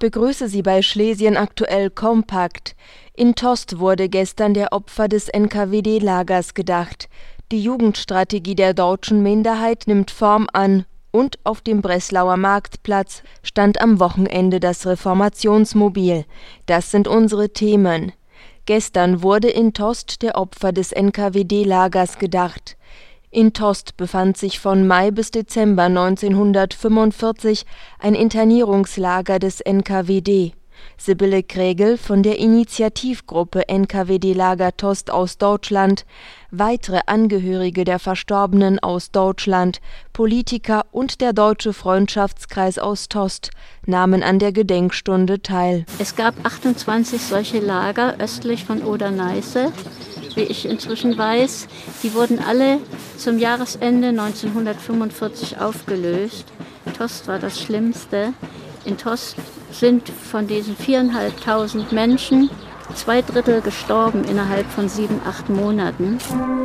begrüße Sie bei Schlesien aktuell kompakt. In Tostes wurde gestern der Opfer des NKWD-Lagers gedacht. Die Jugendstrategie der deutschen Minderheit nimmt Form an und auf dem Breslauer Marktplatz stand am Wochenende das Reformationsmobil. Das sind unsere Themen. Gestern wurde in Tostes der Opfer des NKWD-Lagers gedacht. In Tostes befand sich von Mai bis Dezember 1945 ein Internierungslager des NKWD. Sibylle Krägel von der Initiativgruppe NKWD-Lager Tostes aus Deutschland, weitere Angehörige der Verstorbenen aus Deutschland, Politiker und der Deutsche Freundschaftskreis aus Tostes nahmen an der Gedenkstunde teil. Es gab 28 solche Lager östlich von Oder-Neiße, wie ich inzwischen weiß. Die wurden alle zum Jahresende 1945 aufgelöst. Tostes war das Schlimmste. In Tostes sind von diesen 4.500 Menschen 2/3 gestorben innerhalb von 7-8 Monaten.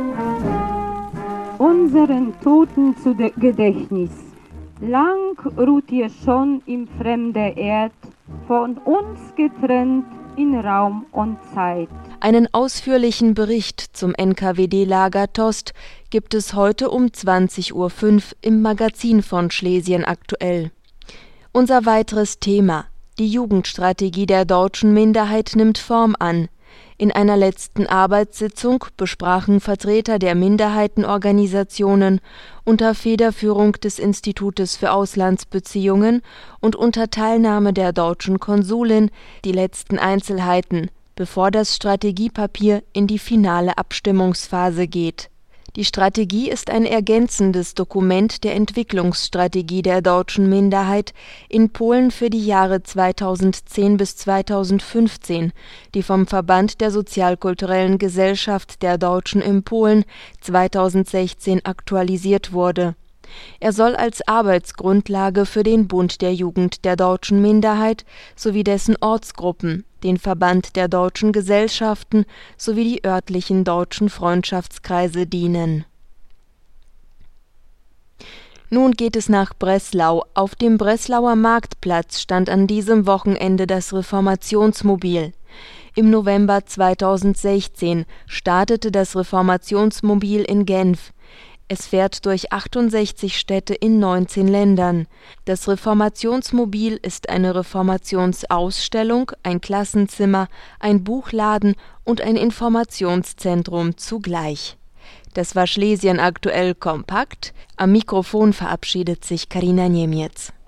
Unseren Toten zu Gedächtnis. Lang ruht ihr schon im fremden Erd, von uns getrennt in Raum und Zeit. Einen ausführlichen Bericht zum NKWD-Lager Tostes gibt es heute um 20:05 Uhr im Magazin von Schlesien aktuell. Unser weiteres Thema: Die Jugendstrategie der deutschen Minderheit nimmt Form an. In einer letzten Arbeitssitzung besprachen Vertreter der Minderheitenorganisationen unter Federführung des Institutes für Auslandsbeziehungen und unter Teilnahme der deutschen Konsulin die letzten Einzelheiten, bevor das Strategiepapier in die finale Abstimmungsphase geht. Die Strategie ist ein ergänzendes Dokument der Entwicklungsstrategie der deutschen Minderheit in Polen für die Jahre 2010 bis 2015, die vom Verband der sozialkulturellen Gesellschaft der Deutschen in Polen 2016 aktualisiert wurde. Er soll als Arbeitsgrundlage für den Bund der Jugend der deutschen Minderheit sowie dessen Ortsgruppen, den Verband der deutschen Gesellschaften sowie die örtlichen deutschen Freundschaftskreise dienen. Nun geht es nach Breslau. Auf dem Breslauer Marktplatz stand an diesem Wochenende das Reformationsmobil. Im November 2016 startete das Reformationsmobil in Genf. Es fährt durch 68 Städte in 19 Ländern. Das Reformationsmobil ist eine Reformationsausstellung, ein Klassenzimmer, ein Buchladen und ein Informationszentrum zugleich. Das war Schlesien aktuell kompakt. Am Mikrofon verabschiedet sich Karina Niemiec.